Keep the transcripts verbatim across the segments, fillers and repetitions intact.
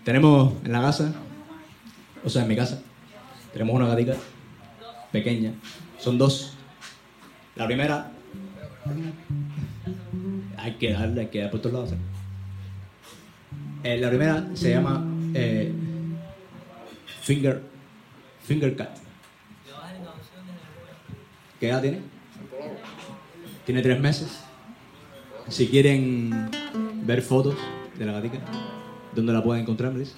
Tenemos en la casa, o sea, en mi casa, tenemos una gatica pequeña. Son dos. La primera, hay que darle, hay que dar por todos lados. Eh, la primera se llama eh, Finger, Finger Cat. ¿Qué edad tiene? Tiene tres meses. Si quieren ver fotos de la gatica, ¿dónde la pueden encontrar, Melissa?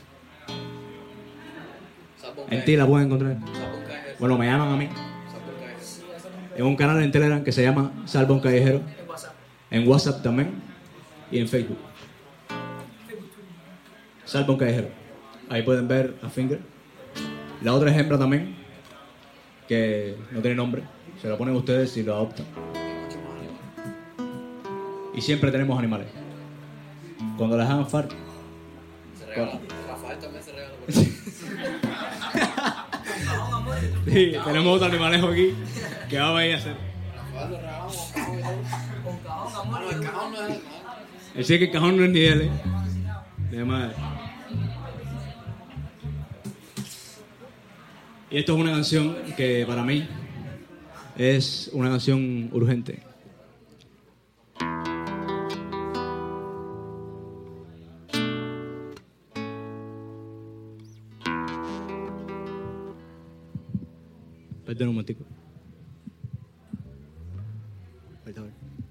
En ti la pueden encontrar. Bueno, me llaman a mí. En un canal en Telegram que se llama Salvo un Callejero. En WhatsApp también. Y en Facebook. Salvo un Callejero. Ahí pueden ver a Finger. La otra es hembra también, que no tiene nombre. Se lo ponen ustedes si lo adoptan. Y siempre tenemos animales. Cuando les hagan falta. Se regala. Rafael también se regala. Sí, tenemos otro animalejo aquí que va a venir a hacer. Rafael lo regalamos con cajón y todo. Con cajón, amor. No, el cajón no es el cajón. Él sí que el cajón no es ni de él, ¿eh? De madre. Y esto es una canción que para mí es una canción urgente. Perdón un momentico. Ahí está.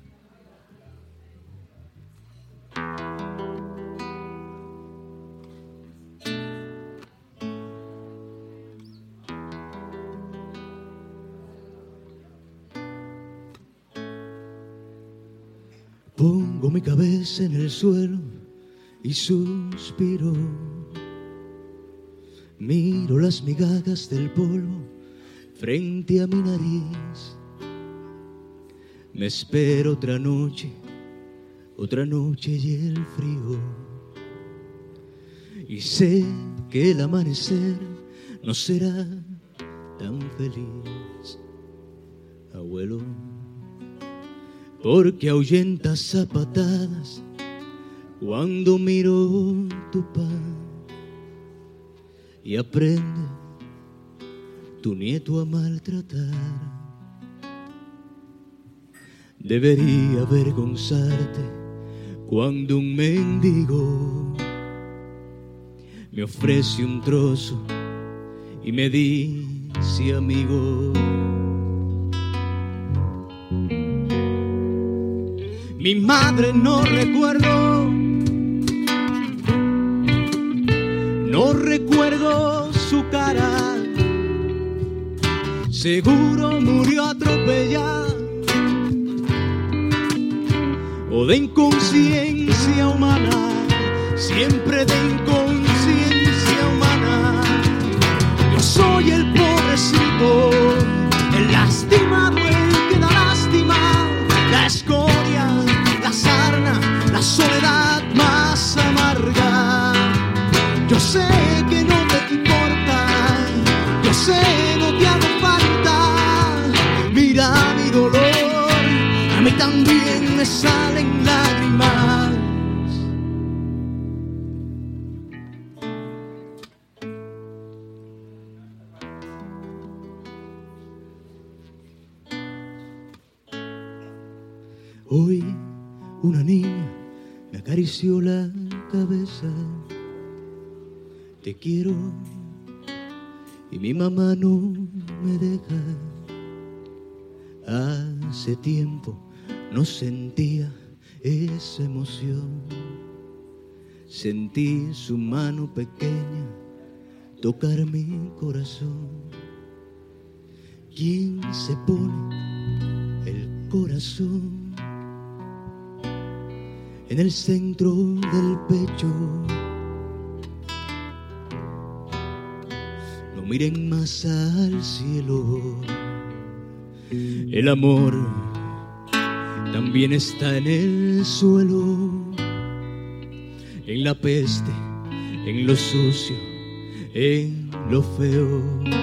Pongo mi cabeza en el suelo y suspiro. Miro las migajas del polvo frente a mi nariz. Me espero otra noche, otra noche y el frío. Y sé que el amanecer no será tan feliz, abuelo, porque ahuyentas a patadas cuando miro tu pan. Y aprende tu nieto a maltratar. Debería avergonzarte cuando un mendigo me ofrece un trozo y me dice amigo. Mi madre no recuerdo, no recuerdo su cara. Seguro murió atropellada o de inconsciencia humana, siempre de inconsciencia humana. Yo soy el pobrecito, el lastimado, el que da lástima, la escoria, la sarna, la soledad más amarga. Yo sé que no te importa, yo sé no te hago falta. Mira mi dolor, a mí también me salen lágrimas. Hoy una niña me acarició la cabeza. Te quiero y mi mamá no me deja. Hace tiempo no sentía esa emoción. Sentí su mano pequeña tocar mi corazón. ¿Quién se pone el corazón en el centro del pecho? No miren más al cielo. El amor también está en el suelo, en la peste, en lo sucio, en lo feo.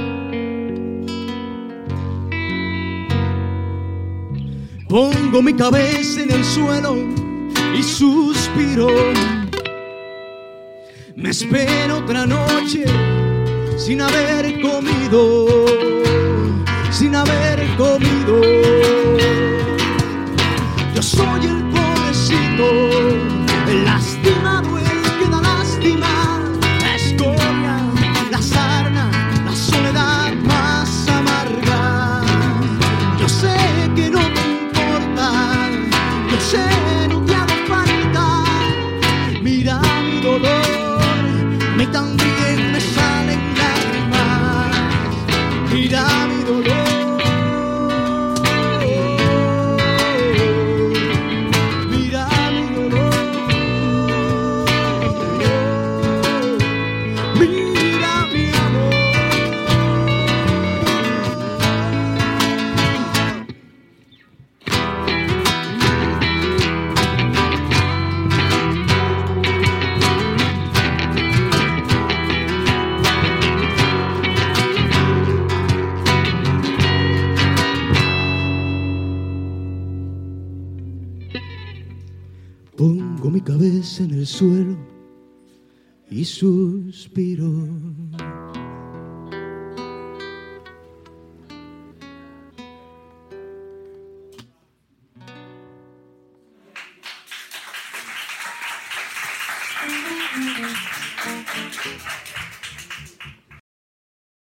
Pongo mi cabeza en el suelo y suspiro. Me espero otra noche sin haber comido, sin haber comido. Yo soy el pobrecito, el lastimado, el que da lástima, la escoria, la sarna, la soledad más amarga. Yo sé que no te importa, yo sé no te hago falta. Mira mi dolor, me también me salen lágrimas. Mira mi dolor. Pongo mi cabeza en el suelo y suspiro.